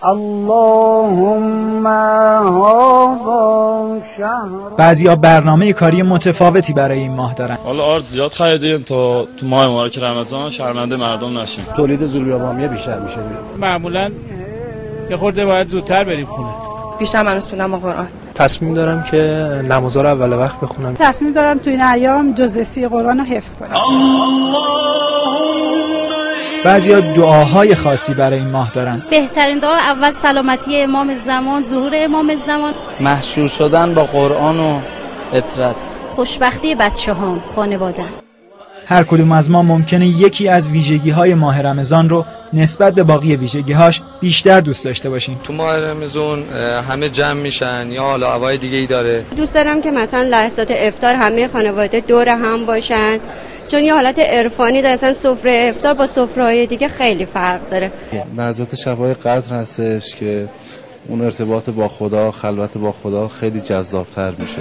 اللهم هذا شهر. بعضیا برنامه کاری متفاوتی برای این ماه دارن. حالا آرد زیاد خریدیم تا تو ماه مبارک رمضان شرمنده مردم نشیم. تولید زوربیابامیه بیشتر میشه. معمولاً یه خورده باید زودتر بریم خونه. بیشتر من میخونم با قرآن. تصمیم دارم که نمازها رو اول وقت بخونم. تصمیم دارم تو این ایام جزء قرآن رو حفظ کنم. بعضیا دعاهای خاصی برای این ماه دارن. بهترین دعا اول سلامتی امام زمان، ظهور امام زمان، محشور شدن با قرآن و اطرت، خوشبختی بچه‌هام، خانواده‌ام. هر کدوم از ما ممکنه یکی از ویژگی‌های ماه رمضان رو نسبت به باقی ویژگی‌هاش بیشتر دوست داشته باشیم. تو ماه رمضان همه جمع میشن یا حالا هوای دیگه‌ای داره. دوست دارم که مثلا لحظات افطار همه خانواده دور هم باشن، چون یه حالت عرفانی داره. اصلا سفره افطار با سفره‌های دیگه خیلی فرق داره. لحظات شب‌های قدر هستش که اون ارتباط با خدا، خلوت با خدا خیلی جذاب‌تر میشه.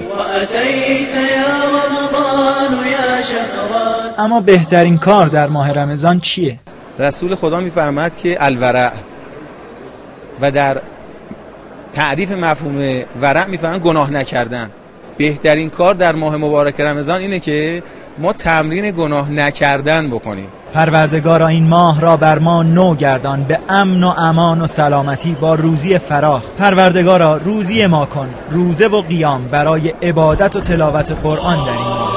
اما بهترین کار در ماه رمضان چیه؟ رسول خدا میفرماد که الورع، و در تعریف مفهوم ورع میفهمن گناه نکردن. بهترین کار در ماه مبارک رمضان اینه که ما تمرین گناه نکردن بکنیم. پروردگارا این ماه را بر ما نو گردان، به امن و امان و سلامتی با روزی فراخ. پروردگارا روزی ما کن، روزه و قیام برای عبادت و تلاوت قرآن در این ماه.